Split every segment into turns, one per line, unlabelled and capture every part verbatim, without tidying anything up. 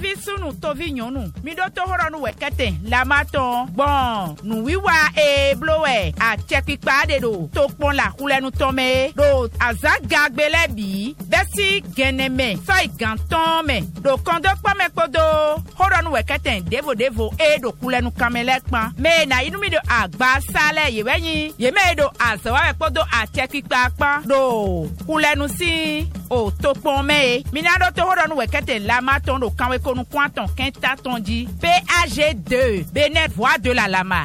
tovi sunu tovi nyonu mi do to horo nu wekete la maton bon nu wiwa e blowe a chepipa de do to pon la kulenu tome do azaga gbelebi besi geneme so iganton me do kondo pame kodo horo nu wekete devo devo e do kulenu kamele pan me na inu mi do agba sale yeweyin ye me do azawa me kodo a chepipa pan do kulenu si o to pon me mi na do to horo nu wekete la maton do kanwe konu kwanton kenta tondi P A G deux Benet voix de la lama.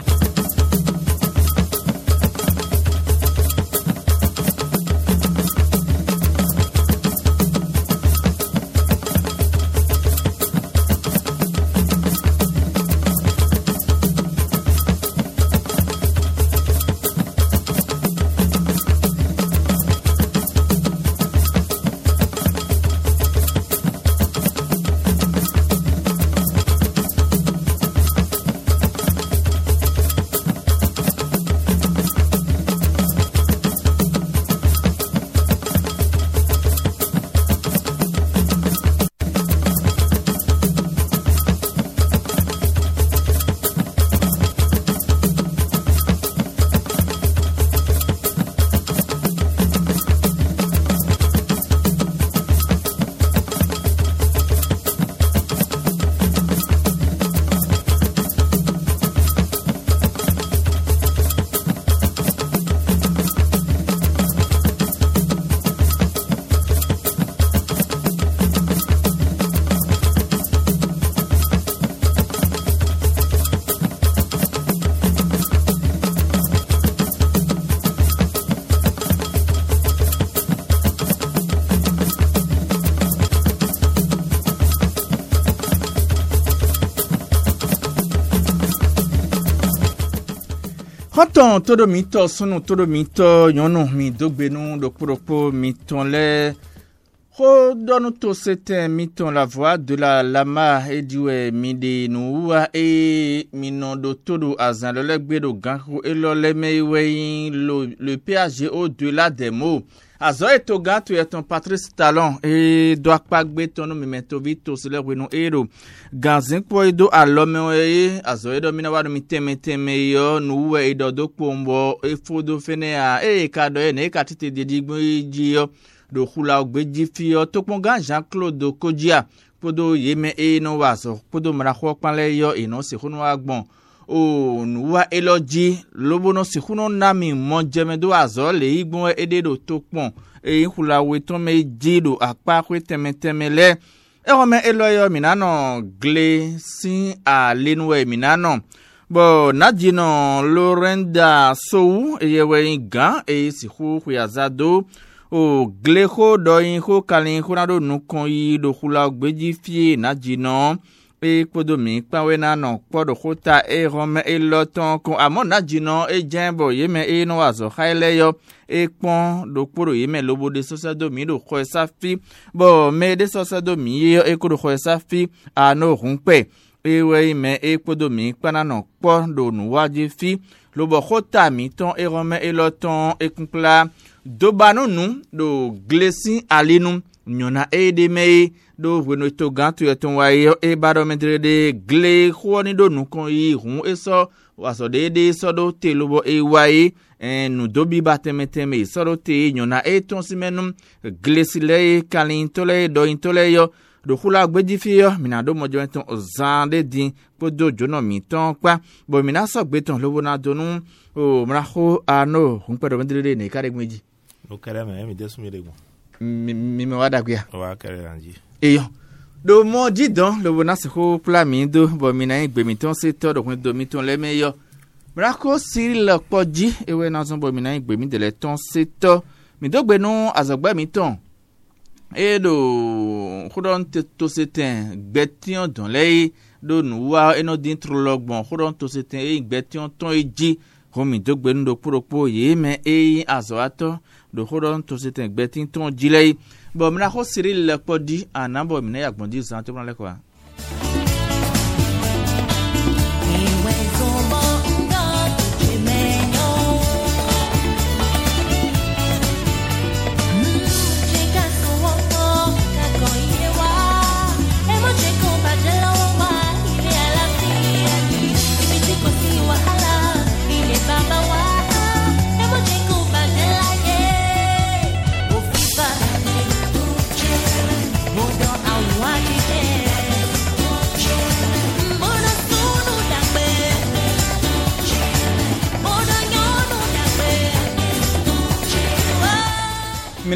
Hoton todo mito sunu todo mito yono mi dogbenu do propos miton le ho donu to c'était miton la voix de la lama et diwe mide nuwa e minon do todo azan le legbe do ganko e lo le mewe le P A G au-delà des mots azo eto gato et ton Patrice Talon e doit pas gbe ton mi meto vito se le wenu ero ganzin po edo alome e azo edo mina wa mi teme teme yo nuwa edo do pombo e fodo fene a e kado e ne katite dedigbo ji yo do hula ogbeji fi yo toponga Jean-Claude Kojia podo yeme e no waso podo mara ho panle yo e no se hunu agbon o nuwa eloji lobono se hunu nami monjemedo azo le igbon ededo topon e hula weton me jido apa kwe teme temele e home eloyo minano gle sin a lenwe minano bo nadino Lorenda Sou e yewe gan e si hu huyazado o gleho doyin ho kalin hunado nukon yi do hula ogbeji fie najino e podomi pawe na no podo hota e rome e loton kon amon najino e jembo yeme e no azo haileyo e pon do podo yeme lobo de sosado mi do ko safi bo me de sosado mi yo e ko do ko safi ano hunpe e we me e podomi pana no po do nuwaji fi lobo hota mi ton e rome e loton e kumpla dobano nu do glesi alinu nyona e de me do weno to gantu eton wayo e barometre de gle khoni do nu kon yi hun eso waso de de so do te lobo e waye en nu dobi batemeteme so do te nyona e ton simenum glesi le kalin tole do intole yo do hula gbeji fi yo mina do mojo eton ozande din podo jono mi ton pa bo mina so gbe ton lobo na donu o mra ho ano hun pedo mendele ne kare gmeji
o kare me mi desu mi lego
mi mi wada gya
wa kare anji
eyo do mo didan lobo na se ho pla mi do bo mi na gbe mi ton se to do kun do mi ton le meyo mra ko Cyril Poji ewe na zon bo mi na gbe mi de le ton se to mi do gbe nu azogba mi ton e do khudon to seten gbetion don le do nu wa eno din trologbon khudon to seten e gbetion ton eji homi do gbe nu do propo ye me e azo ato do khudon to seten gbetin ton jilei bo mna ko Cyril Poji anabo mi na yagbon di zan to plan le kwa
Compadre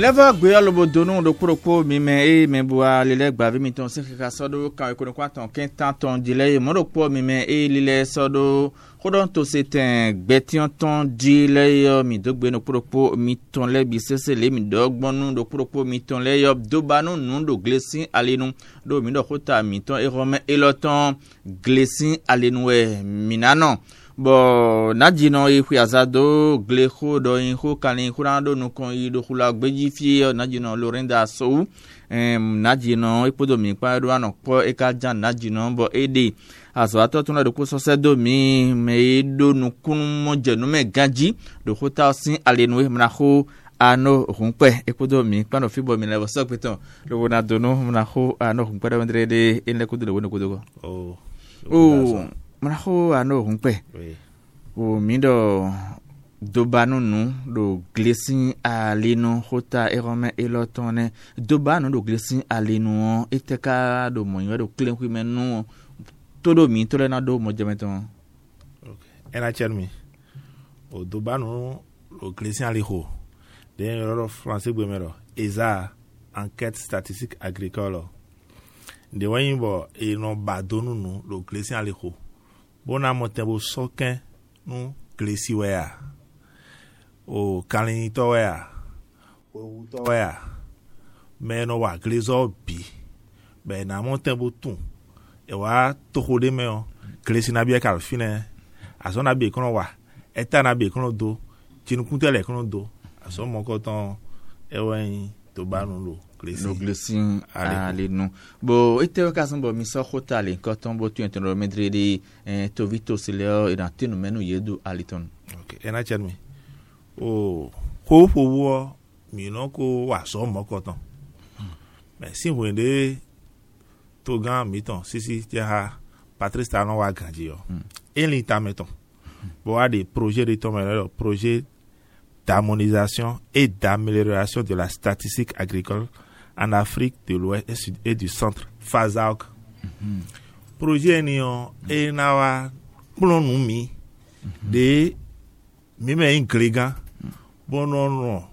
leva gbe alobo donu do propo mi me e me bua lele gba vi mi ton se ka sodo kan ko ko ton quintan ton dile mo do po mi me e lele sodo kodon to c'est gbetion ton dile yo mi do gbe no propo mi ton le bi sese le mi do gbonu do propo mi ton le yo do banu nu do glesin alenu do mi do kota mi ton e rome e loton glesin alenu e minano bo najino e kwiazado gleho do inho kanin kurando no kon ido kula gbeji fi najino lorenda so em najino ipodo mi pa do anokpo e ka jan najino bo ede aso atotun na do ko sose do mi me do no kun mo jenu me gaji do hota sin alenu mna ho ano hunpe ipodo mi pa no fibo mi lewo so peton do na do no mna ho ano hunpe da ndrede en le kudo do no kudo
oh
oh Manaho ano hunpe.
Oui.
O mido do banunu do glesin alinu hota erome elotone do banu do glesin alinu eteka do monyo do klen ku menu todo mi tole na do mojemeton.
Okay. Ena chermi. O do banu do glesin aliho. Den yoro français gbemero. Eza enquête statistique agricole. De wayimbo e no badonu no do glesin aliho. Bona motembo soken nu glesi wea o kalinito wea o wuto wea meno wa glezo bi be na motembo tun e wa tohode me o glesi na bi e kalfine aso na bi kono wa eta na bi kono do tinukuntele kono do aso mokoton e wen to banu lo
no glesin alenu bo ite ka san bo mi so hotale ko ton bo tu entendo medredi to vito sileo e na tenu menu yedu aliton.
Okay, ena chermi o ko fo wo mi no ko wa so mokoton mais si wende to gan mi ton sisi ti ha Patrice Talon wa ganji yo eli ta meton bo a des projets de ton projet d'harmonisation et d'amélioration de la statistique agricole en Afrique de l'Ouest et du Centre, FASAOC. Mm-hmm. Projet nion e na wa plonu mi de mi me ingrédients bono no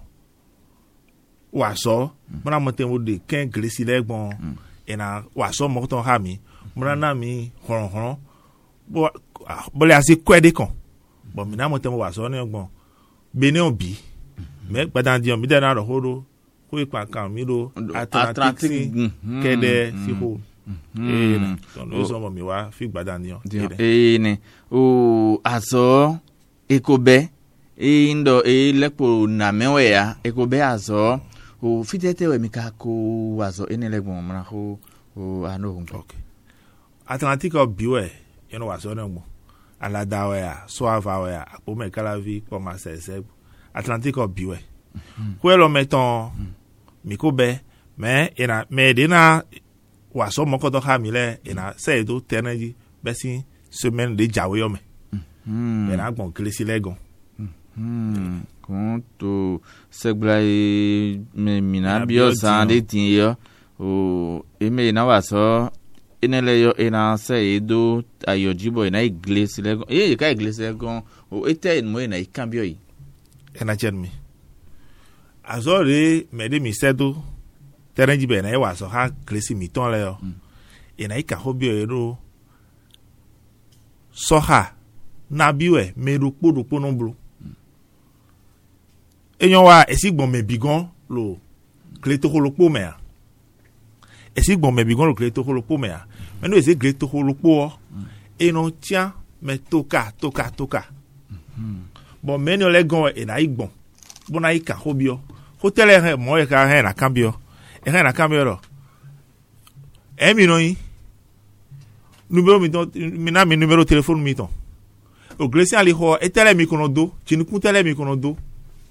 wa so mona motembo de ken glesi le gbon e na wa so mo ton ha mi mona na mi horon horon bo bo le asi kwede kon bo mi na motembo wa so ni gbon bene obi me gbadan di on mi de na ro horo ko ipa kan mi do atlantic kede si ho eh ton lo so mo mi wa fi gbadan di on
eh ne o azo ekobe e ndo e lepo na mewe ya ekobe azo o fitete we mi ka ko azo ene legbon mra ho o ano hun.
Okay. Atlantic obiwe you know waso na mo alada we ya so ava we ya apo me kala vi po ma sese Atlantic obiwe ko lo meton mi ko be me ina me dina waso moko to ha mi le ina se do tenaji besin semaine de jawe yo me me na gbon klesi legon
hmm konto seglai me minabio sande tinyo o eme na waso inele yo ina se do ayojibo ina iglesia legon e ka iglesia legon o ete mo ina ikambio yi
ena chermi azore me de mi sedo terenji be na e waso ha klesi mi ton le yo ina ika hobio ero soha na biwe me ru podo pono blo eyan wa esigbon me bigon lo kleto holopo me a esigbon me bigon lo kleto holopo me a meno ese kleto holopo eno tia me toka toka toka bon meno le gon e na igbon bona ika hobio hotel e mo e ka he na cambio e he na cambio ro e mi no yi numero mi don mi na mi numero telephone mi ton o glesia li ho e tele mi kono do chini ku tele mi kono do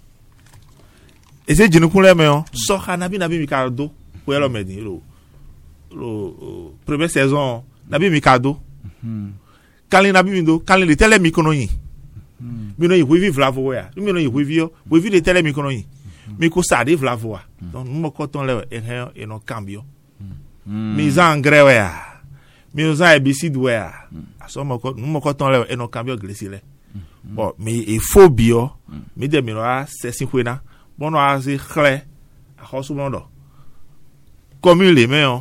ese jinu kun le me o so ha na bi na bi mi ka do ko yelo me din lo lo première saison na bi mi ka do mhm kali na bi mi do kali le tele mi kono yin mi no yi we vivre avo ya mi no yi we vi o we vi le tele mi kono yin mi ko sa de vla vo donc mo ko ton le e he e no cambio mi za engrais we ya mi za herbicide we ya aso mo ko mo ko ton le e no cambio glesi le bon mi e phobio mi de mi no a sesi huena bono azi khle ahosumondo comme les mains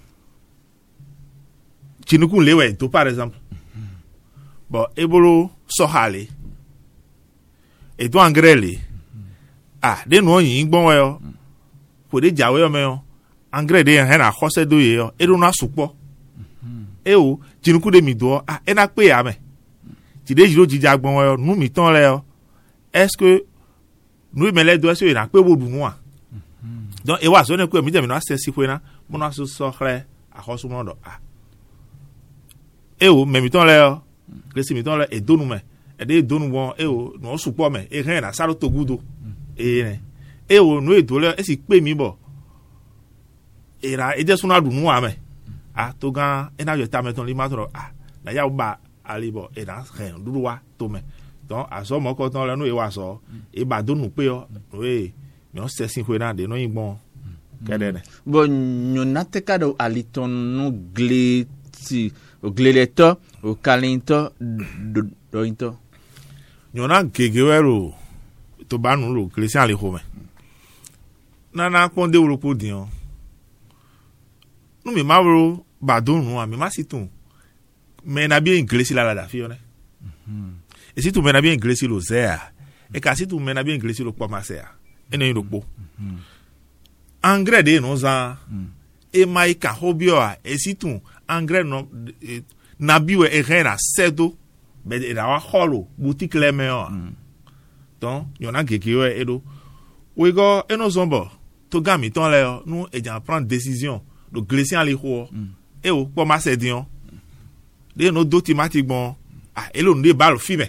chinuku lewe to par exemple bon ebolo sohale et to engrais ah de no yin gbon yo ko de jawe yo me yo engrais de hen na khose do ye yo e do na supo e o chinuku de mi do ah e na pe ya me ti de jiro jija gbon yo nu mi ton le yo est-ce que nous me le do so na pe bodu nu a donc e wa so ne ko mi je mi na se si ko na mo na so so khre a khosu mo do ah e o me mi ton le yo kresi mi ton le e do nu me e de do nu won e o no supo me e hen na saro to gudo e e o no e do le e si pe mi bo e ra e je so na du nu a me ah to gan e na yo ta me ton li ma tro ah na ya ba ali bo e na hen du wa to me donc aso mo ko ton le no e wa so e ba do nu pe yo we mi o se sin ko na de no yin gbon kede ne
bon nyonate ka do aliton no gleti o gleleto o kalinto do into
nyona gegewero to ba nu lo christian le ho me na na pon de wo po dion nu mi ma wo ba do nu a mi ma situn me na bi inglesi la la da fi one e situ me na bi inglesi lo zea e ka situ me na bi inglesi lo po ma sea e ne lo po engrais de no za e mai ka hobio a e situ engrais no e, na biwe e rena sedo be e da wa holo boutique le me o donc yona gekiwe edo we go eno zombo to gami ton le nous e jan prendre décision de glisser en les ho e o po ma se dion de no dotimatique bon ah elo nde balo fibe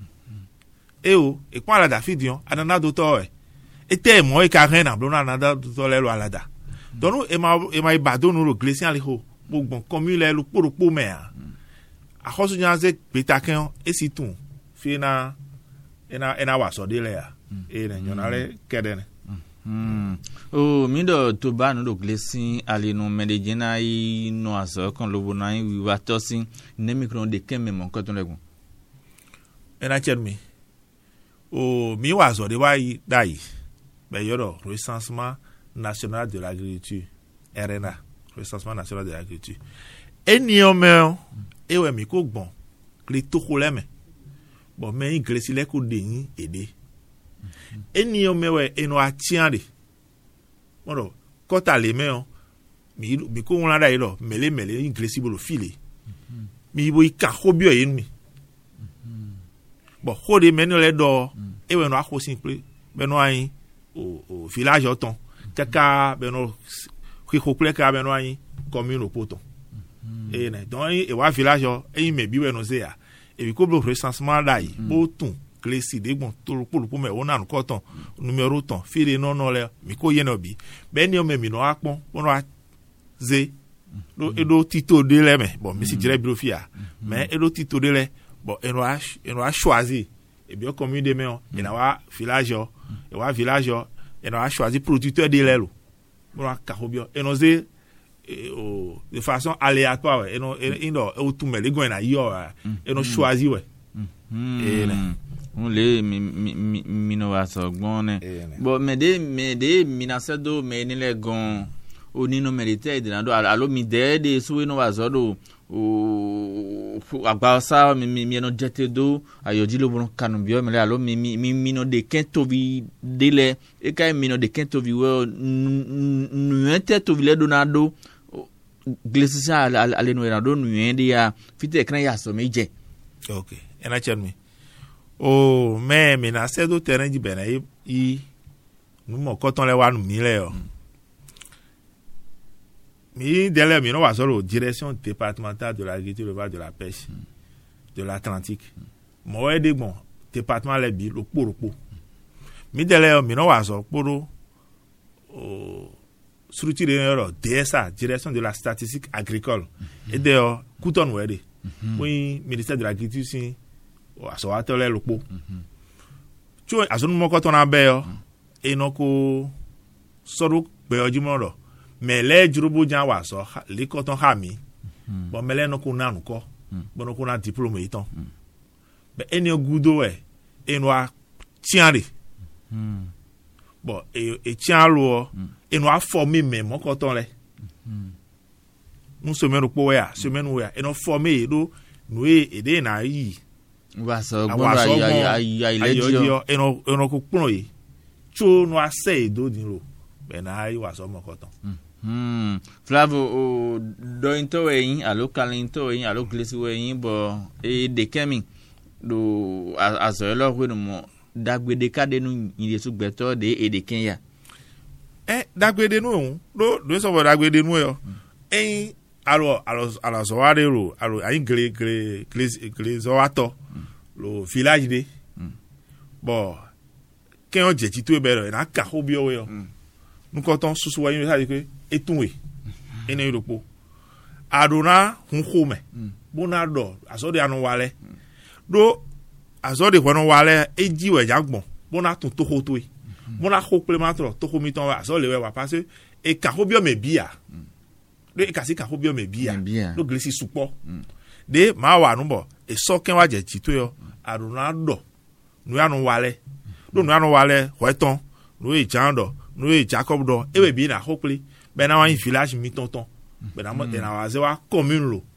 e o e kwa la da fidion anana do to e e te mo e ka rena blo na nada do to le lo alada donc nous e ma e ma ba do no glisser en les ho bo bon comme le lo poro po me a a khosu nyaze petaken e situ fi na ena ena wa so de le ya e ne nyonale kedene
mm oh mi do to ba no do glesin ale no medejena i no aso kon lo bona wi wa tosin ne micro de ken me mon ko ton legun
ena chermi o mi wa so de wa yi dai be yoro recensement national de l'agriculture R N A recensement national de l'agriculture eni o me e we mi ko gbon le to ko le me bon mais inglesi le ko de yin ede eni o me we eno atiande moro kota le me o mi mi ko won la da yi lo mele mele inglesi bo lo file mi bo ika hobio yin mi bon ho de me no le do e we no akho simple be no ayin o o village oton kaka be no ki ko ple ka be no ayin commune o poto e ne donc e wa village o e me bi we no se ya e bi ko blo recensement dai bo tun klesi de gbon to po po me wona no koton numéro ton fire no no le mi ko ye no bi be ni o me mi no apon wono a ze do e do tito de le me bon mi si dire bi ofia mais e do tito de le bon e no a e no a choisi e bi o commune de me o e na wa village o e wa village o e no a choisi producteur de le lo wono a ka hobio e no ze et, oh, de façon aléatoire et non et non et tout mais les gars na yo et non choisi ouais et
on les mi mi mi no va so gbon bon mais des mais des minasa do mais ni les gon o ni no mérité de do alo mi de de so no va so do o agba sa mi mi no jete do ayoji lo bon kanu bio mais alo mi mi mi no de kento vi dele e kai mi no de kento vi wo nu ente to vile do na do glesisa ale no era do nu ende ya fite ekran ya so meje
okay ena chermi o me me na se do terrain di bena i nu mo koton le wa nu mi le o mi dele mi no wa solo direction départementale de l'agriculture et de la pêche de l'Atlantique mo e de bon département le bi lo poropo mi dele mi no wa so poro o structure de D S A direction de la statistique agricole et de couton wede oui ministère de l'agriculture si o aso atole lopo tu aso mo ko ton abe yo e no ko soro be ojumo ro mais les jurubu jan wa so le ko ton ha mi bon mele no ko nanu ko bon ko na diplôme iton be eni ogudo e eno a tiare bon et et tient lo et nous a formé même mon coton là nous semaine pour ya semaine où ya et nous formé do nous aider na yi
wa so gbon ayi ayi ayi lejo
et nous et nous ko pon yi cho nous a say do din lo ben na yi wa so mon coton
Hmm. Flavo o do into yin alo kalinto yin alo glesi yin bo e de kemi do azo lo we no mo dagbede kade nu yin su gbeto de e de kenya
eh dagbede nu do do so bo dagbede nu yo eh alo alo alo so wa de ro alo ayin gre gre gre gre zo ato lo village de bo ken o je ti to e bero na ka ho bi o yo nu ko ton susu wa yin sa de ke etunwe ene Europe adona hunhome bona do asode anu wale do asode hono wale eji we jagbon bona tun to hoto e bona ho plematro to ho miton wa asole we wa parce e ka ho bio me bia do e ka si ka ho bio me bia do glisi supo de ma wa nu bo e so ken wa je tito yo adona do nu anu wale do nu anu wale ho eton nu e jando nu e jacob do e we bi na ho ple ben na un village mi tonton ben na mo na wa ze wa commune lo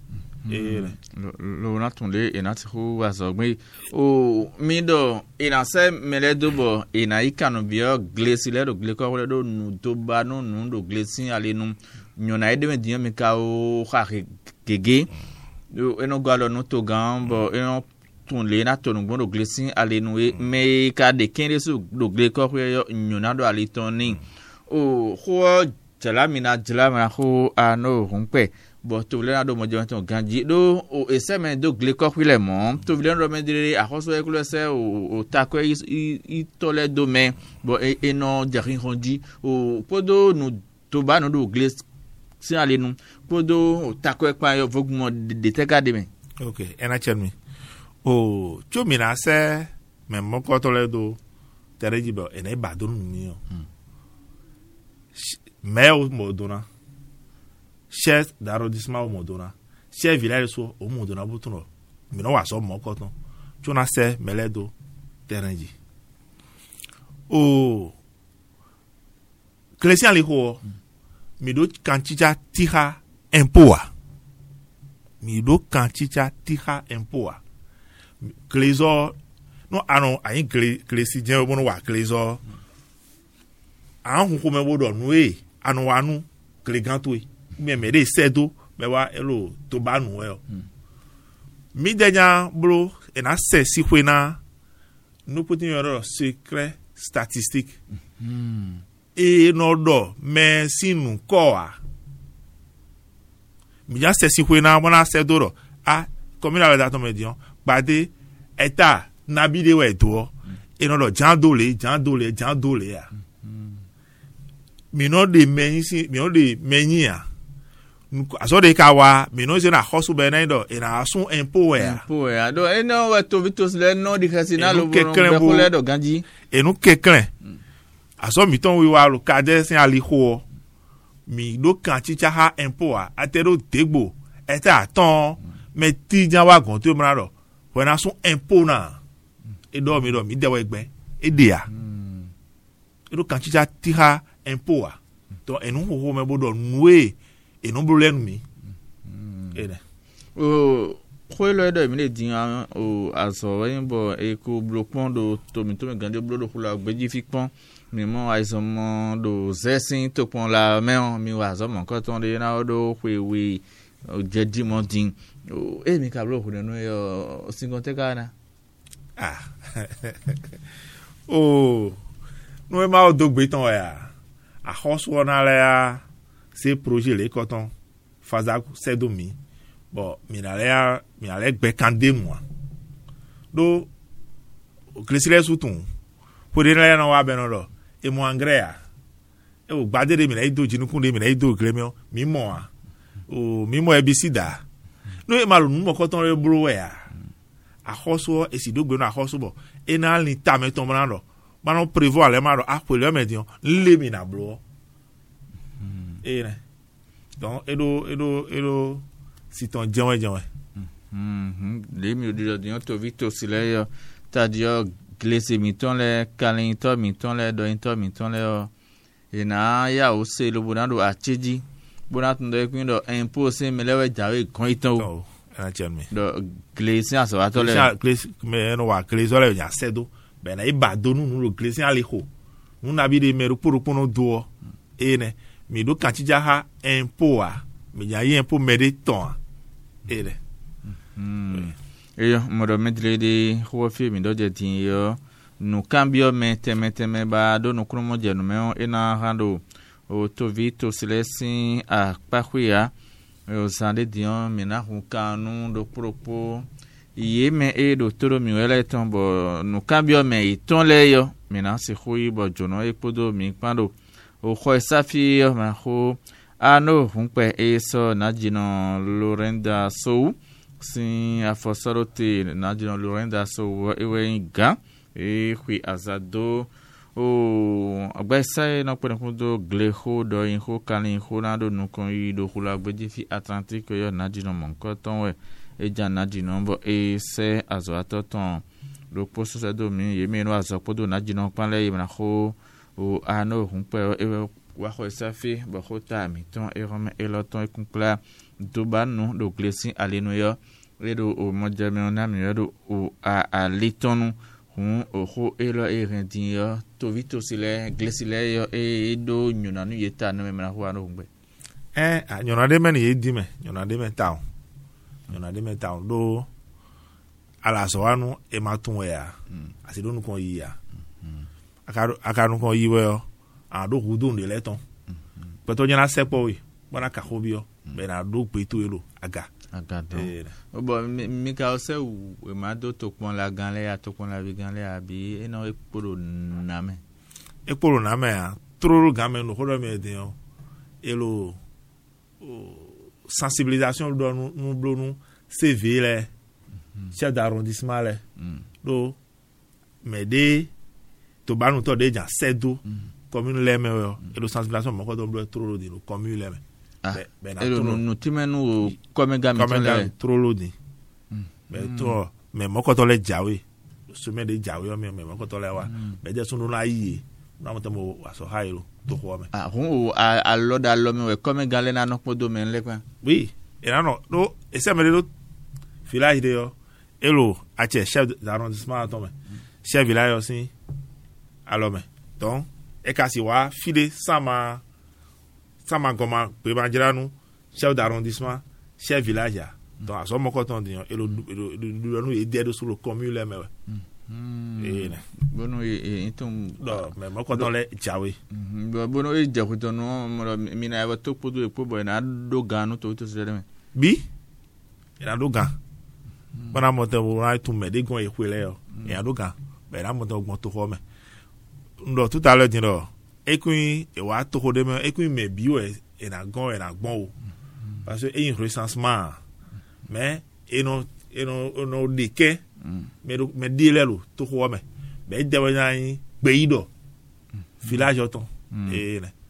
eh
lo na tunle e na tru wa so gbe o mi do e na se mele do bo e na ikanu bio glesi le do gle ko le do nu to ba no nu do glesi ale nu nyona e de me di mi ka o ha gege do e no galo no to gambo e no tunle na to nu do glesi ale nu e me ka de kende su do gle ko yo nyona do ale toni o ho jala mina jala ma ho ano hunpe bo to le na do mo je ton ganji do o eseme do gle ko ile mo to le ro me dire a ho so e kulo se o ta ko i to le do me bo e no jarin hondi o podo no to ba no do gle si ale nu podo o ta ko e pa yo vogmo de te ga de me
okay ena chelmi o cho mina se me mo ko to le do tereji bo ena ba do mi yo maire modona chef d'arrondissement modona chef village so o modona butuno mi no wa so mo ko ton tuna se meledo terenji o Christian li ho mi do kanchicha tiha empoa mi do kanchicha tiha empoa klezo no ano ayin klesi je mo no wa klezo an hu ko me bodo nu e anu wanu kleganto e me me de sedo me wa elo to ba nu e mi denya bro e na se si hwena no putin yoro secret statistique e no do me sinu ko a mi ja se si hwena mo na se do a communal da to me dion bade eta nabi de we do e no do jan dole jan dole jan dole a mi no de meni si mi no de meni a aso de ka wa mi no se na hosu be na do e na asun empo e
empo e do e no wa to vitos le no di kasina lo bo ko le do ganji
e no kekren aso mi ton wi wa lo kade sin ali ho mi do kan chicha ha empo a atero degbo e ta ton me ti jan wa gon to mra do we na asun empo na e do mi do mi de wa egbe e de a e do kan chicha ti ha empoa to enu ho me bodo nwe enu bro mi ene
o ko lo do mi le din o aso yin bo e ko blokpon do to mi to me gande blo do kula gbeji fi pon mi mo aiso mo do zesin to pon la me mi wa zo mo ko ton de na do we we o jeji mo din o e mi ka blo ko no yo singonte kana
ah o no e ma o do gbe ton ya a hoso na le se projet le coton faza se do mi bon mi na le mi na le gbe kande moi do crescere sutun pour le na wa be no lo e mo angrea e o gbade de mi na ido jinukun de mi na ido gremio mi mo a o mi mo ebisida no e malu mo coton le bro ya a hoso e si do gbe no a hoso bo e na ni ta me ton bra no ba no prévoir le maro a pele me dion le mi na bro e ne donc edo edo edo si ton jewe jewe
mhm le mi o di to Victor Sileyo ta dio glese miton le kalinto miton le dointo miton le ina ya o se lo bonado acheji bonat ndo ekwindo impose melewe jawe konito
na chelme
do glese aso atole
glese me no wa glese le ya sedo be na ibado nu nu glese ale ko nu na bi de meru puru punu do ene mi do kanchija ha impo a mi ya impo mede ton ene
mm eyo modo medle de ho fi mi do je tin yo no cambio mete mete me ba do no kromo je no me ina hando o to vito silesi a pahuia o sande dion mina hu kanu do propo iye me e do toro mi wele tombo no cambio me iton le yo mina se hui bo jono e podo mi pando o khoi safi ma ho ano hunpe eso najino Lorenda Sou si afosorote najino Lorenda Sou ewe ga e hui azado o agbesa no pon do gleho do inho kalin honado no kon yi do hula gbeji fi Atlantique yo najino monko ton we e jan najino bo e se azo atoton do poso se do mi yemi no azo podo najino panle yimna ho o ano hunpe e wa ho safi bo hota mi ton e rome e loton e kunkla do banu do glesi aleno yo redo o modjame on am yo o a a litonu hun o ho elo e rendin yo to vito sile glesi le yo e do nyuna nu yeta no me na ho ano ngbe
eh nyona de men ye di me nyona de men taw nyona de men taw do ala so anu e matun ya asi do nu kon yi ya akaru akaru kon yi we yo a do hudu de leton peto nyana sepo wi bana ka hobio be na do peto elo aga
aga do bo mi ka o se we ma do to pon la gan le ya to pon la bi gan le abi e no e poro na me
e poro na me a troro gan me no ho do me de yo elo sensibilisation do nu blo nu C V le chef d'arrondissement le do me de to banu to de jan sedo commune le me yo e lo sensibilisation mo ko do blo troro de lo commune le me
ah be na troro no timenu comme gamin le
troro de be to me mo ko to le jawe so me de jawe me me mo ko to le wa be je sunu na yi na mo to mo aso hairo to ko me
ah hu a lo da lo me comme gale na no podo men le kwa
oui e na no do e se me de village de yo elo a che chef d'arrondissement to me chef village aussi alors me donc e ka si wa file sama sama goma pe banjiranu chef d'arrondissement chef village donc aso mo ko ton dion elo elo no e dedo sur le commune le me eh
bono e itom
do me mo ko ton le jawe
bono e jawe to no mi na wa to podo e pobo na do ganu to to se me
bi ina do gan bana mo te wo ra tu me de gon e kwele yo ina do gan be na mo to gbon to ho me ndo tout à l'heure dino ekun e wa to ho de me ekun me bi o e na gon e na gbon o parce que e un recensement mais e no e no no de ke me do me di le lo to ho me be de wa yan gbe ido village oton e ne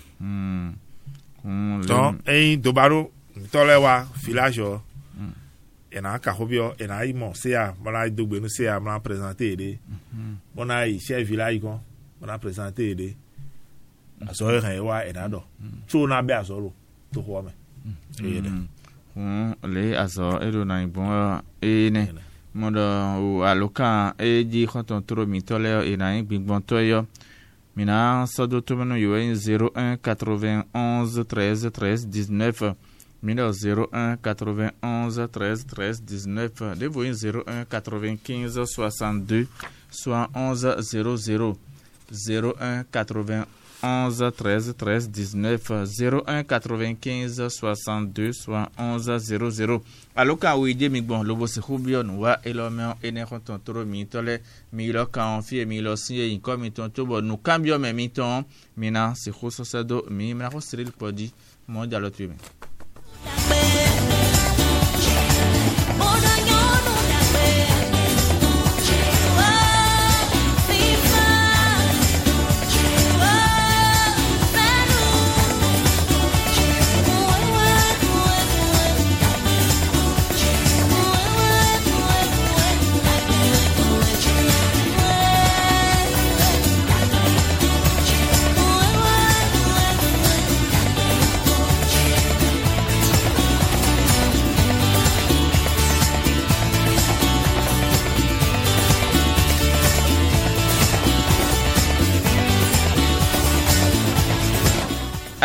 mm donc e do baro to le wa village o e na ka hobio e na imo se a bana do gbe no se a bana présenter de bona i chef village kon bana présenter de aso e kan wa e na do so na be aso lo to ho me e de
mm le aso e do na bon e ne modo o aloka e di khoton tro mi to le e na gbon to yo mina so do to meno yo zéro un quatre-vingt-onze treize treize dix-neuf Mino zéro un quatre-vingt-onze treize treize dix-neuf. Devoin zéro un quatre-vingt-quinze soixante-deux soixante-onze zéro zéro. zéro un quatre-vingt-onze treize treize dix-neuf. zéro un quatre-vingt-quinze soixante-deux soixante-onze zéro zéro. Alors quand oui dit mi bon lobo se hubion wa elomeo ene konton toro mi tole mi lo kan fi mi lo si e comme ton tobo nous cambio me mi ton mina se khoso sado mi na ko siril podi mo dialo tu mi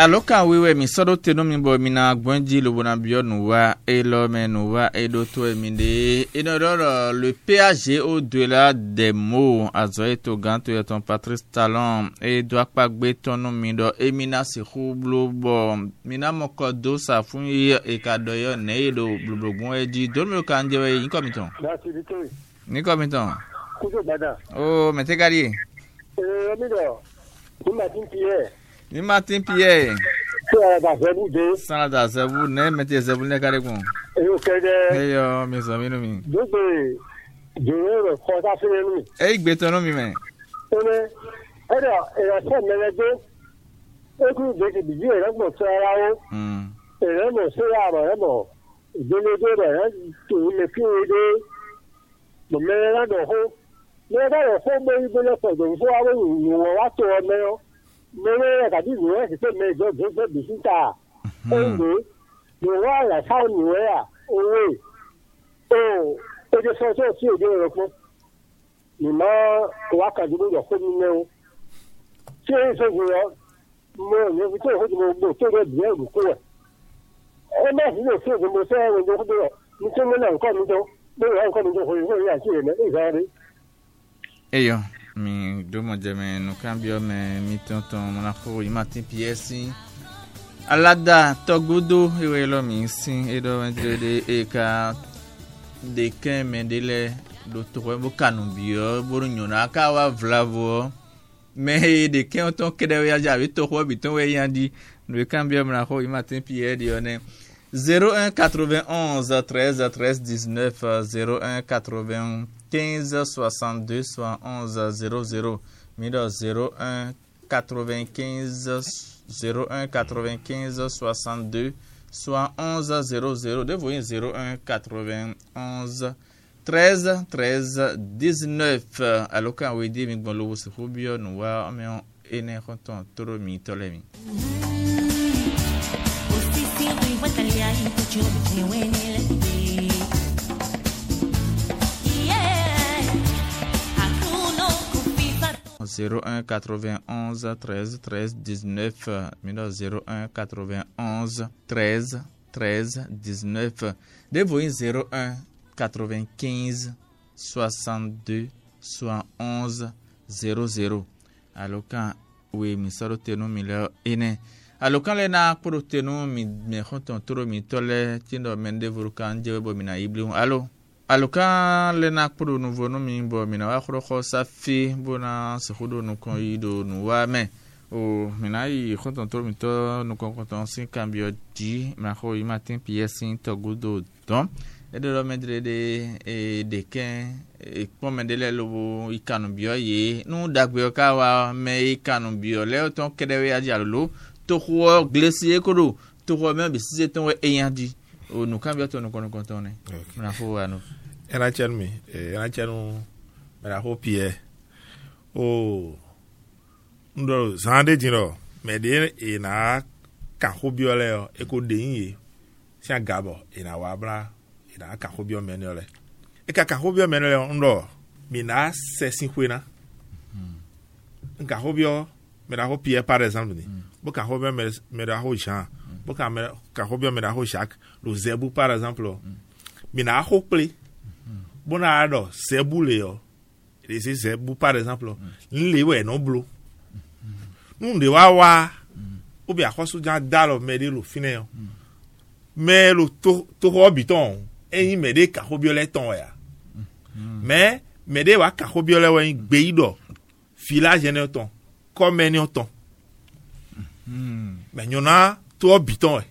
aloka wewe mi sodo teno mi bo mi na gwenji lo bona bio nuwa e lo me nuwa e do to e mi de e no do le P A G au-delà des mots azoe to ganto ya ton Patrice Talon e do akpa gbe ton mi do e mi na se khublo bo mi na moko do sa fun e ka do yo ne do blublogun e di do me kan je we yin komiton ni komiton
kujo bada
oh me te gari
eh mi do ni Martin Pierre
ni Martin Pierre
ça da zebu de
ça da zebu ne me te zebu ne kare kun
e o kede
e yo mi so mi no mi
do be de le ko ta se ni
e gbe ton mi me
ene era era se me le de e ku de ke bi era mo so ara o
mm
era mo so ara mo de le de ra tu le fi de mo me ra do ho me ra do ho me de le so do so ara ni wo wa to me o me re ka di ni e se me do do se bi ta e ni ni wa la sa ni we a o we o e de so so si o de ro ko ni ma wa ka di do ko ni ne o ti e so go mo ni bi to ho di mo mo to de bi e ru ko e ma si le so mo se e do ko do ni to me na ko mi do mo ra ko mi do ko yo ya ti ne e ga ri
eyo mi domo jeme no cambio me mi tonton na ko Martin Pierre alada togudo ewelo mi sin edo entre e ka de ken mendele do to bo kanu bio boru nyona ka wa vlavo me de ken ton kede ya ja bi to ko bi ton we yandi no cambio me na ko Martin Pierre dione zéro un quatre-vingt-onze treize treize dix-neuf zéro un quatre-vingt-quinze soixante-deux soixante-onze zéro zéro Mido zéro un quatre-vingt-quinze zéro un quatre-vingt-quinze soixante-deux soixante-onze zéro zéro de voyer zéro un quatre-vingt-onze treize treize dix-neuf aloka wedi mi gbolo se hobio no wa me ene konton toro mi tolemi zéro un quatre-vingt-onze treize treize dix-neuf zéro un quatre-vingt-onze treize treize dix-neuf devoin zéro un quatre-vingt-quinze soixante-deux soixante-onze zéro zéro aloka we mi saro teno mi le ene alokan le na pro teno mi me khonton toro mi tole tindo mende volcan je bo mi na iblu alo alokan le na pro nouveau no mi bo mi na wa khro kho safi bona se khodo no kon yido no wa me o mi na yi khonton toro mi to no kon konton sin cambio di ma kho yi Martin Pierre sin to gudo don e de lo medre de e de ken e pon mendele lo ikanu bio ye no dagbe ka wa me ikanu bio le ton kedewe aja lo to ho glacier kodo to ho me bi si ton we eyandi o no kan bi to no kon kon ne na fo wa no
era chen mi era chen me ho Pierre o ndo zande jiro me de e na ka ho bio le e ko de yin si agabo e na wa bra e na ka ho bio me ne le e ka ka ho bio me ne le ndo mi na se sin kwena nka ho bio me da ho Pierre par exemple ni bo ka ho bio me me da ho Jean bo ka me ka ho bio me da ho Jacques lo zebu par exemple mi na ho ple bo na ado zebu le yo e se zebu par exemple nle we no blo nu de wa wa obi akoso jan dalo me de lo fine yo me lo to to ho biton eyin me de ka ho bio le ton ya me me de wa ka ho bio le wa gbe ido village ne ton comme ni ton me nyona to biton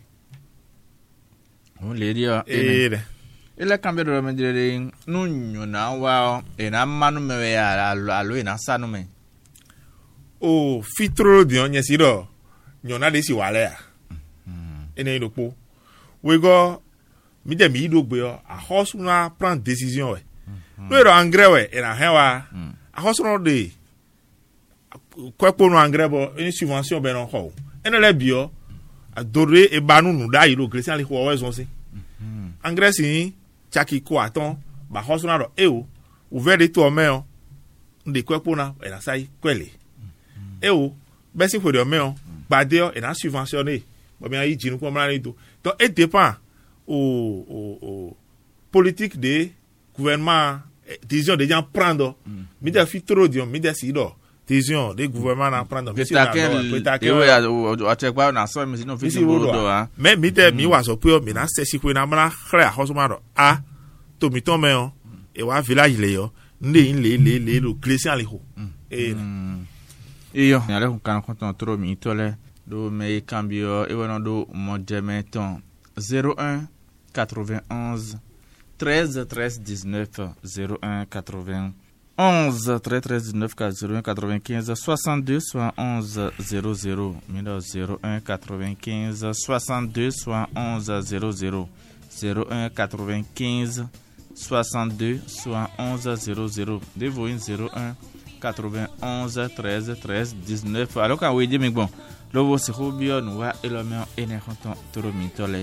o le dia
e
ele cambio de me dire nu nyona wa e na manu me ya alo e na sanu me
o fitro di onye siro nyona de si wale ya ene idopo we go mi de mi do gbe o a hosu na prend décision we no ero engrais we e na hewa a hosu no de kwepo no engrais bo une subvention be no ho ene le bio a dore e banu nu da iro christian le ho we zon si engrais si chaki ko aton ba hosu na do e o ouvert de to me o de kwepo na e na sai kwele e o besi for de me o Badeo et n'a subventionné. Bon, bien, il dit nous comme là, tout. Donc, il dépend au, au, au politique des gouvernements, décision des gens prendre. Mais des filles trop dur, mais des sido. Décision des gouvernements en prendre.
Mais t'as quel, et ouais, à chaque fois, on a ça, mais sinon, fait du boulot, hein.
Mais, mais, mais, mais, was au peu, mais, dans ces circuits, on a mal à créer, hosomaro, ah, tomito, mais, et wa village, les, yo, les, les, les, les, le glisser à l'écho. Et,
et yo, il y a là, quand on compte trop, mais, tole, do, mais, cambio, et voilà, do, mon diamètre, zéro un quatre-vingt-onze treize treize dix-neuf zéro un quatre-vingt-onze treize treize dix-neuf zéro un quatre-vingt-quinze soixante-deux soixante-onze zéro zéro zéro un quatre-vingt-quinze soixante-deux soixante-onze zéro zéro zéro un quatre-vingt-quinze soixante-deux soixante-onze zéro zéro dévoyez zéro un quatre-vingt-onze treize treize dix-neuf. Alors quand vous dites mais bon le vos c'est bien nous va et le meilleur énergie tout le mitole.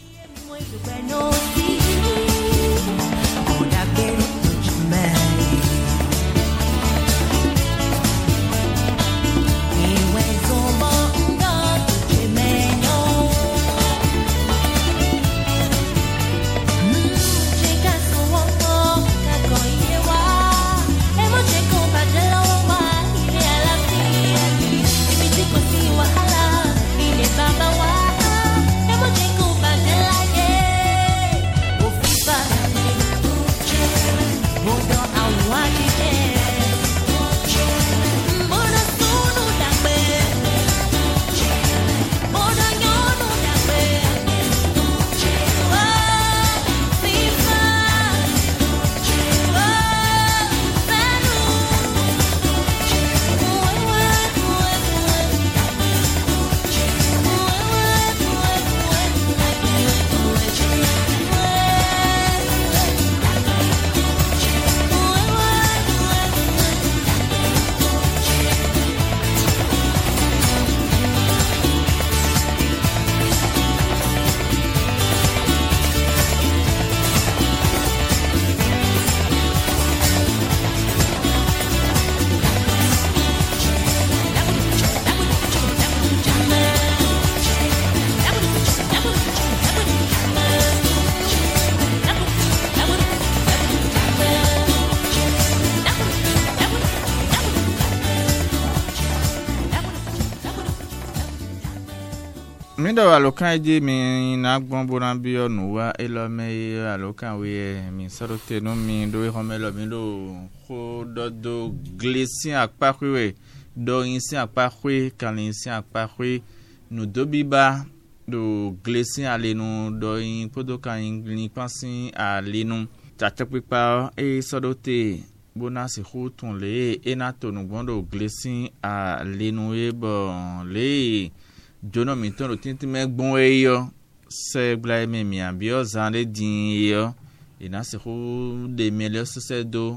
Mindo alokan di mi na gbon bonan bi onu wa elo me alokan we mi sarote no mi do home lo mi do ko do do glesin akpawe do insin akpawe kan insin akpawe no do biba do glesin ale no do in podo kan in pansin ale no tata pipa e sarote bona se khutun le enato no gbon do glesin ale no e bon le Jono miton lo tinti me gbon e yo se bla me mi ambio zande din yo ina se hu de mele so se do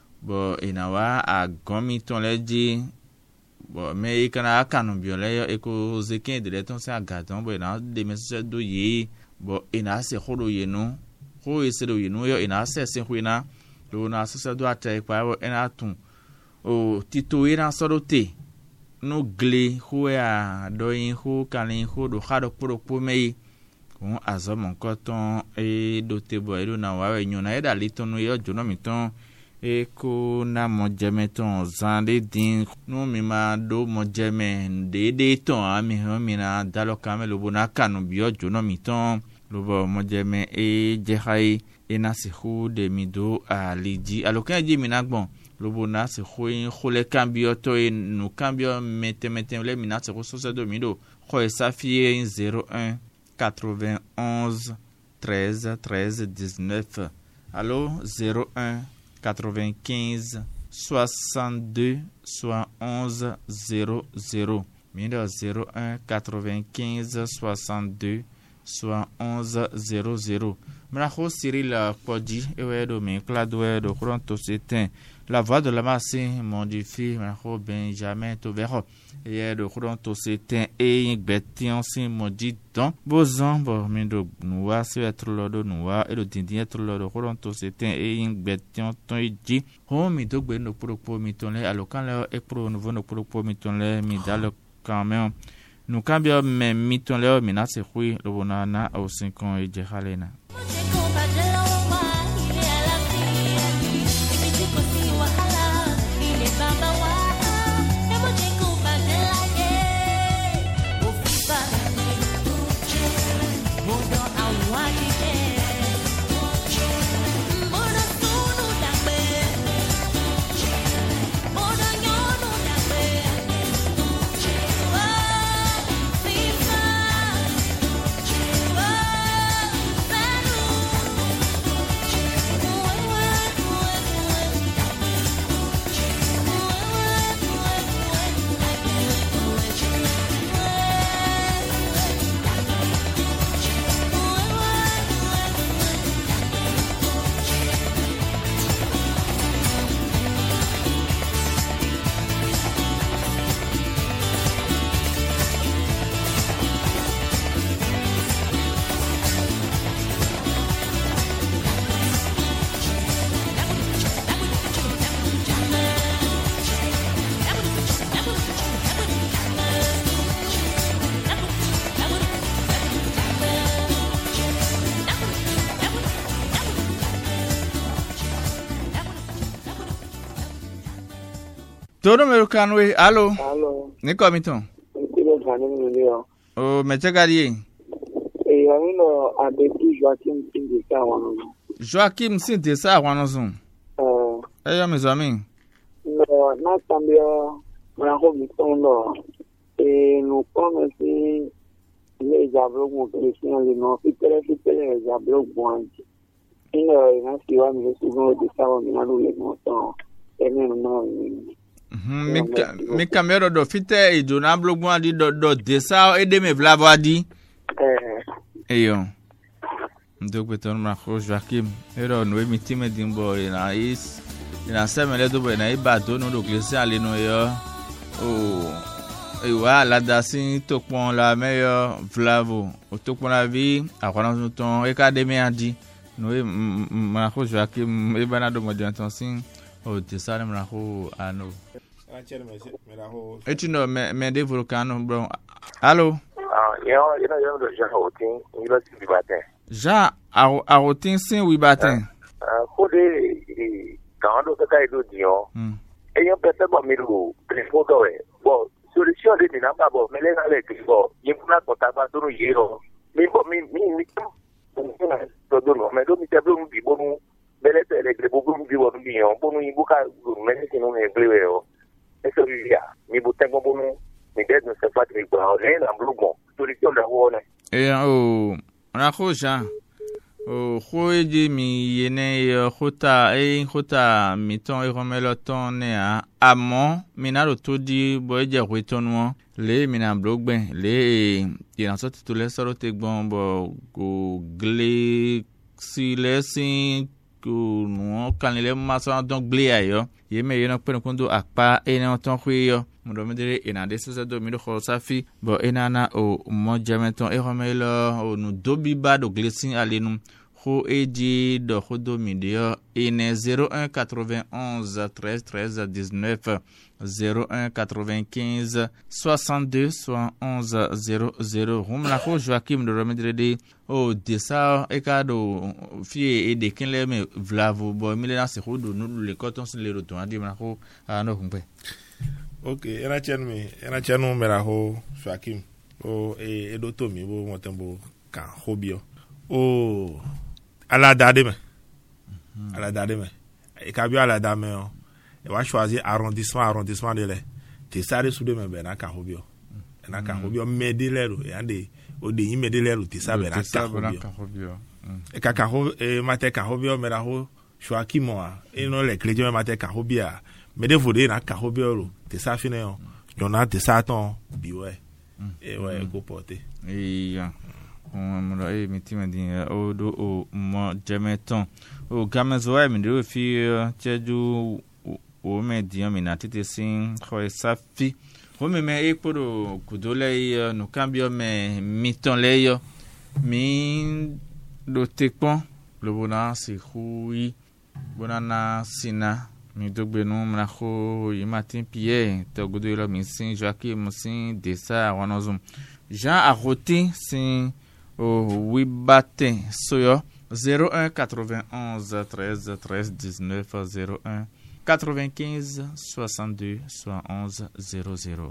bo ina wa a gomiton le di bo me kana akanu bio le yo e ko zekin de le ton se agadon bo ina de me so se do yi bo ina se holo ye no ho e se do ye no yo ina se se hu ina lo na so se do ata e pa bo ina tun o tito ina so do te no gle huea doin hu kalin hu do hado pro pomei kon azom koton e do tebo e do na wa nyona e da liton no yo jono miton e ko na mojemeton zande din no mi ma do mojeme de de ton ami ho mi na dalo kamelo bona kanu bio jono miton lo bo mojeme e jehai e na se hu de mido a lidi alokan ji minagbon Lobona se khoin khole cambio to no cambio mete mete le minat se so do mido khoy safie zéro un quatre-vingt-onze treize treize dix-neuf allo zéro un quatre-vingt-quinze soixante-deux soixante-onze zéro zéro mido zéro un quatre-vingt-quinze soixante-deux soixante-onze zéro zéro Mraho Cyril Podi ewedo me klado edo pronto c'était la voix de la masse modifie Mraho Benjamin Tovero edo pronto c'était e betion si modi don bozon bo mindo noa se être lodo noa edo dindin être lodo pronto c'était e betion ton idi ho mi dogbe no propo mi tonle alokan le e pro nouveau no propo mi tonle mi dalo quand même nous cambio me miton leo mina se hui lo bona na au cinq e jehalena Todo Americanwe, allo?
Allo.
Niko miton?
Niko gani mnio?
O mechagari.
E yamino abeti Joaquim Sindesa wano.
Joaquim Sindesa wano zun.
Eh.
Eyo mizami.
No, na tambio mwanako mitondo. E no come si le jablo mo Christian le no fitere fitere jablo bwanji. Ino ina siwa mi sugo de sawa mi nalu le moto. Ene no ni.
Mi kamero do fite e jona blogun adi do do desa e de me vlavo adi
eh
eyo ndok beton ma ko Joaquim ero no mi time dimbo ina is ina semele do na iba do no do glesi ale no yo o e wa la dasin to pon la meilleur vlavo o to pon la vie a kono ton e ka de me adi no e ma ko Joaquim e bana do mo jantonsin o desa na ko ano Eti no me me de volcano bro. Allo?
Ah, yo yo yo do ja hotin, ilo si bibaten.
Ja a a hotin sin wi baten.
Ah, ko de kan do ka kai do dion.
Hmm.
E yo pete bo mi do telefo do e. Bo solution de na ba bo me le na le ki bo. Yin kuna ko ta ba do no yero. Mi bo mi mi mi na do do no me do mi te blo mi bo nu. Bele te le bo bo mi bo mi yo. Bo nu yin bu ka me ni no me gle o. Eso vivía, mi butengo bono, mi dead no se fat mi kwa ole na mblugo, solution da wona.
E o na khoja. O khoji mi yene khota e khota mi ton e romelo ton ne a amon minaro todi boje kwetonwo le mina blogben le yana so titule soro te gbon bo go gle si lesin ko no kanile maso don gle ayo ye me yeno peno kondo akpa ene ton khwiyo mudo medere ina de sese do mi do khosafi bo enana o mo jameton e romelo o no dobi ba do glesin alenum ho eji do khodo midio ine zéro un quatre-vingt-onze treize treize dix-neuf zéro un quatre-vingt-quinze soixante-deux soixante-onze zéro zéro rumla ko Joaquim do remedre o desa e kado fie e de kinle me vlavo bo mi le na se khodo no le coton se le roton adi na ko ano humpe.
Okay, ena chen mi ena chenu mera ho Joaquim o e e do to mi bo motembo kan hobio o ala dade me ala dade me e ka bi ala dame o e wa choisir arrondissement arrondissement de le te sare sou de me be na ka hobio na ka hobio medelero e ande o de yin medelero te sabe na ka hobio e ka ka ho e mate ka hobio mera ho Joaquim o e no le crejo mate ka hobia me de vode na ka hobio te sa fine o jona te sa ton biwe e wa go porter
e ya on e mitima di o do o mo jameton o gamezo e mi do fi cheju o me di o mi na tete sin ko safi o me me e podo kudole no cambio me miton le yo mi do tekpon lo bona si hui bona na sina mi dogbe nu mracho Martin Pierre togodo ilo mi sin Joachim sin Dessa wanozum Jean Aroti sin o Wibate soyo zéro un quatre-vingt-onze treize treize dix-neuf zéro un quatre-vingt-quinze soixante-deux soixante-onze zéro zéro.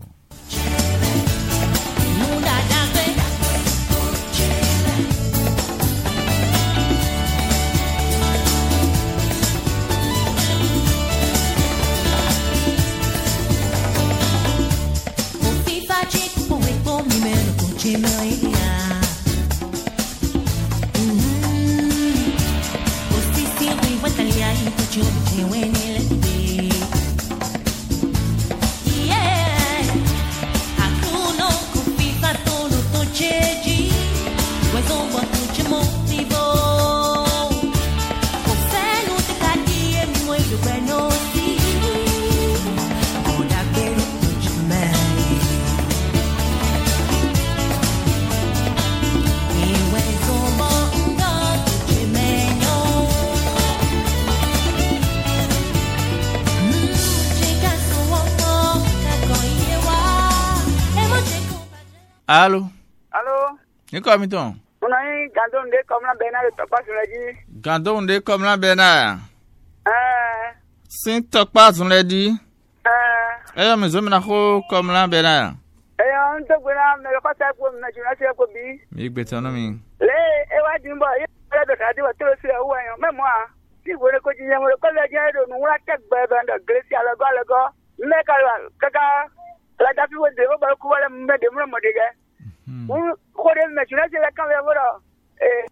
Allô?
Allô?
Ni quoi, miton?
On a eu Gandon de comme la Bernard de Topa sur la dit.
Gandon de comme la Bernard.
Euh.
Sin Topa sur la dit.
Euh.
Eh, mais je me n'ai comme la Bernard.
Eh, on te voit, mais le pas ça pour me nationaliser pour bi.
Mi béton, mi.
Les, et va dimba, il y a de radio, tout le ciel, ouais, même moi. Si vous le quotidien, le collège de nous, la tête, ben, de Grécia, le gars, le gars, mais caca. La date où de va le couper le mettre de mon modèle. Ou quoi de nationaliser la caméra. Eh.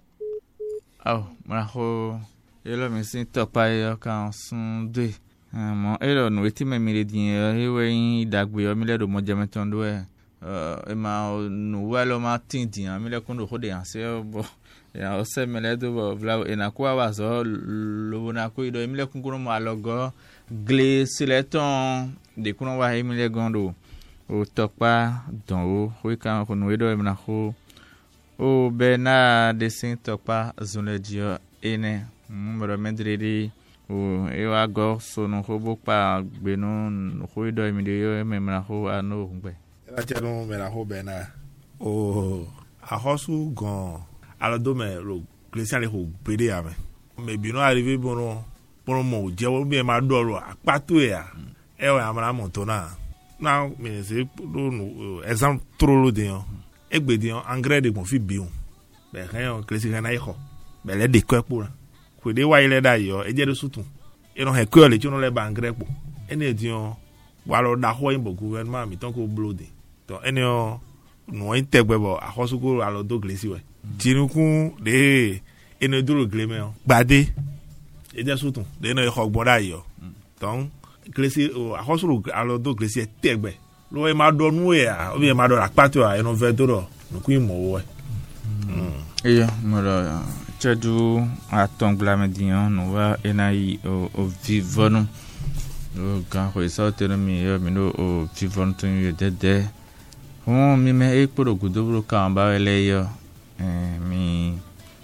Oh, maraho. Elo mi sin Topa yo kan sun de. Mo elo no eti me mi le din e we dagbe o mi le do mo je meton do e. E ma no wa lo ma tin din mi le kun do ho de an se bo. Ya o se me le do bo vla e na kwa wa so lo na ko do mi le kun kun mo alogo gle sileton de kun wa mi le gondo. O Topa don o ho kan ko no e do e na ko o bena de sin Topa zone dio ene mo medredi o eu agora so no robo pa gbenu no ruido mi de yo me na ho ano ngbe
la tenu me na ho bena o a hosu gon ala do me ro Christian le ho bede ya me me bi no arrivé bono bono mo je wo bi ma do ro apato ya e wa amara monto na na me se do no exam trop lo de yo egbe de yo engrais de mon fi bi o be ren Christian na iho be le de ko epo kwede wa ile da yo eje do sutun e no he ko le ti no le ba engrais po ene edion wa lo da ho yin bo gouvernement mi ton ko blode to ene o no integbe bo ahosu ko alo do glesi we tinukun de ene duro gleme o gbade eje sutun de no e ho gboda yo ton glesi o ahosu alo do glesi tegbe lo e ma do nu e a o bi ma do rapato a eno ve do ro no ku imo wo e
e mo lo Tchadou a tongla median no wa enai o o vivonu o kan ko isa teno mi yo mi no o vivonu tun yo dede o mi me e poro gudobro kan ba ele yo eh mi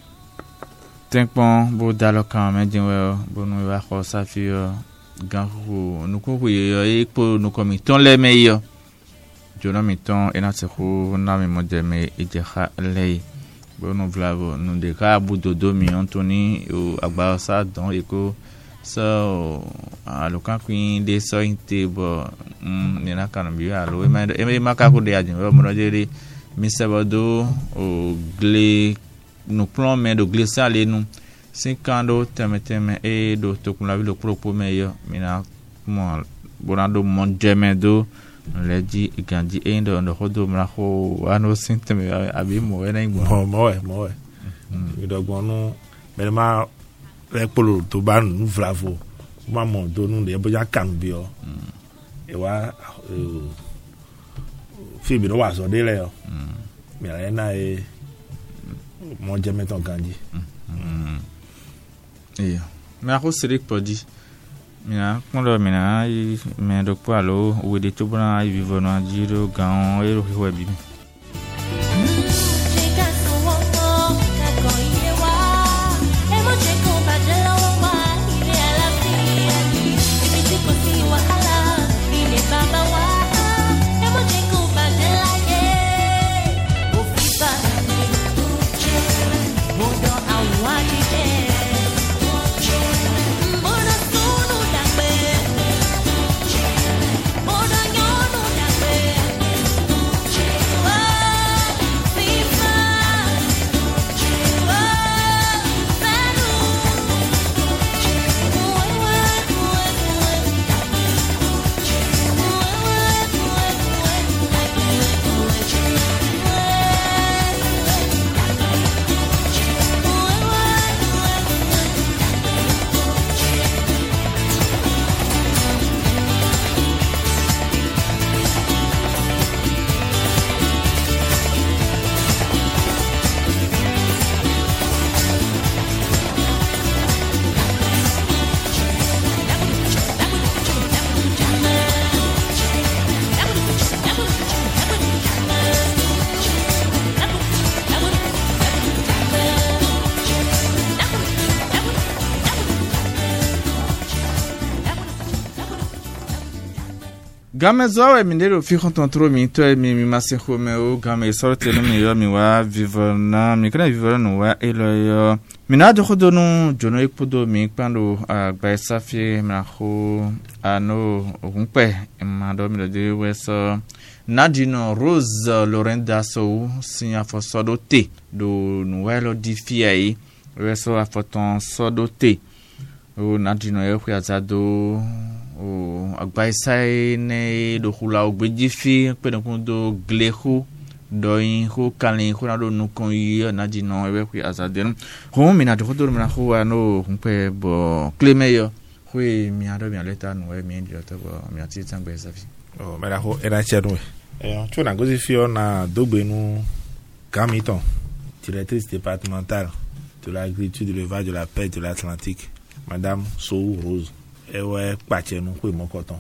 tempon bo dalo kan me dinwe bo no wa ko safi yo gan ko no ko yo e po no ko mi ton le me yo jona mi ton ena se ko na mi mo de me e je kha le Bono vlavo no de ka budo domi Anthony o agba sa don eko so a lo kan queen de so inte bo ni na kan bi alo e ma e ma ka ko de ajin mo no jeri mi sabado o gle no plan me do gle sale nu cinquante teme teme e do to kun la vi lo propos me yo mi na mo bonado mon jemedo leji ganji endo ndo hodo mraho ano sinteme abi mo ena igbo
mo mo e mo e mi dogbon nu me ma re polo to ba nu vravo ma mo do nu de boja kan bi o e wa fi bi no wa so de le o mi ra na e mo je meton ganji
e me a ko sirik podi Mina kondo mina i me do palo o de to bana i vivo no ajiro gan e ro hiwe bi Game zoe mi ndero fi kontro mi to mi mi maseho me o game sorte no mi yo mi wa vivre na mi kana vivre no wa elo yo mi na do khodo no jono ekpodo mi pando agba safi ma ho ano ogunpe ma do mi do de weso Nadino Rose Lorenda so sinya fo sodote do nuelo di fiai weso afoton sodote o Nadino e kwa zado o agbaisai ne do hula ogbejifi pe no do glehu do in ho kalin ho na do nu kon yi Nadino e kwa azadem ho mi na do do na ho ano pe bo klemeyo ho mi ado mi aleta no e mi ndio to bo mi ati tangbe safi
o mera ho era chedu e tu na gozi fio na dogbenu Gamiton directrice départementale de l'agriculture, de l'élevage, de la pêche de l'Atlantique, Madame Sou Rose. Ewe pache nou kwe mokoton.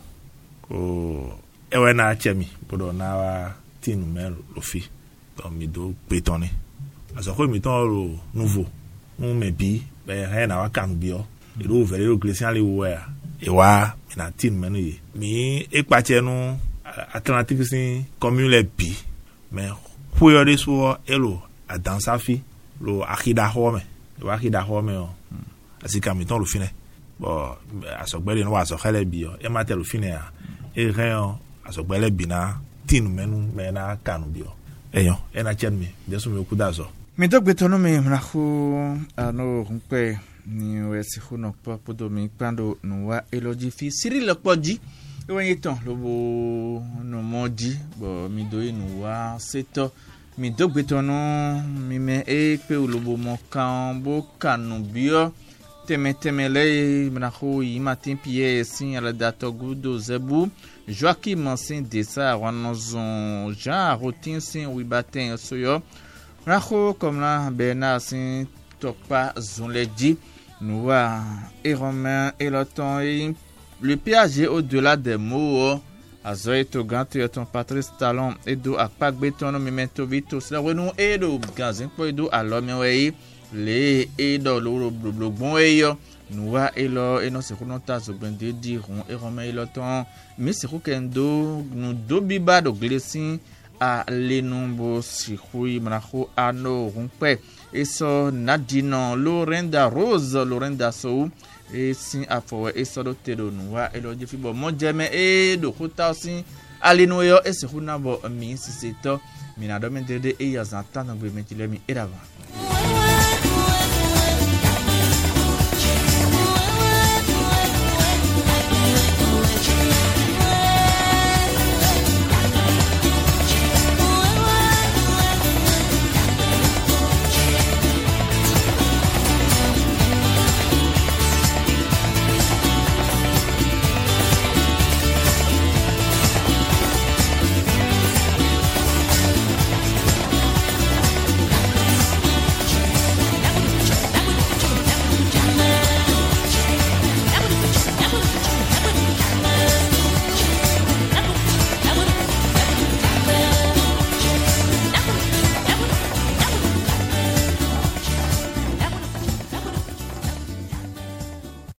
Ko ewe na chemi podo na wa tinu men lo fi. Don mi do petone. Aso ko mi ton lo nouveau. Mon me bi be he na wa kanu bi o. E do vere lo glesian le wo ya. E wa mi na tinu men ye. Mi e pache nou Atlantique sin commune le bi. Mais ko yo de so elo a dansa fi lo akida home. Lo akida home o. Asika mi ton lo fine. Bon, asogbele no asokhele bi o e matel fine a e ren asogbele bi na tinu menu me na kanu bi o eyo e na chen mi deso mi okudazo
mi dogbe tono mi mrahu ano rumpe ni wesi huno pa podo mi pando no wa eloji fi siri lopoji e won yeton lobo no moji bo mi do inu wa seto mi dogbe tono mi me e pe lobo mo kan bo kanu bi o Teme temele mnaho imatin pie sin ala dato gudo zebu Joaquim Mansin desa wanozon Jean rotin sin wibaten soyo mnaho comme la Bernard sin tokpa zonleji noua et romain et le temps et le péage au-delà des mots azoe to gante ton Patrice Talon et do akpak beton no memento vito sla renou et do gazin po do alome wei le edo lo lo bon eyo nuwa elo eno se kunota zo bende diront et roma elo ton mais se kendo nu do biba do glesin a le nombo si hui mraho ano rumpe eso Nadino Lorenda Rose Lorenda so e sin afo e so do tedo nuwa elo je fibo mo jeme e do huta sin alino yo e se kunabo mi si seto minado mende de e yazanta na gbe metile mi erava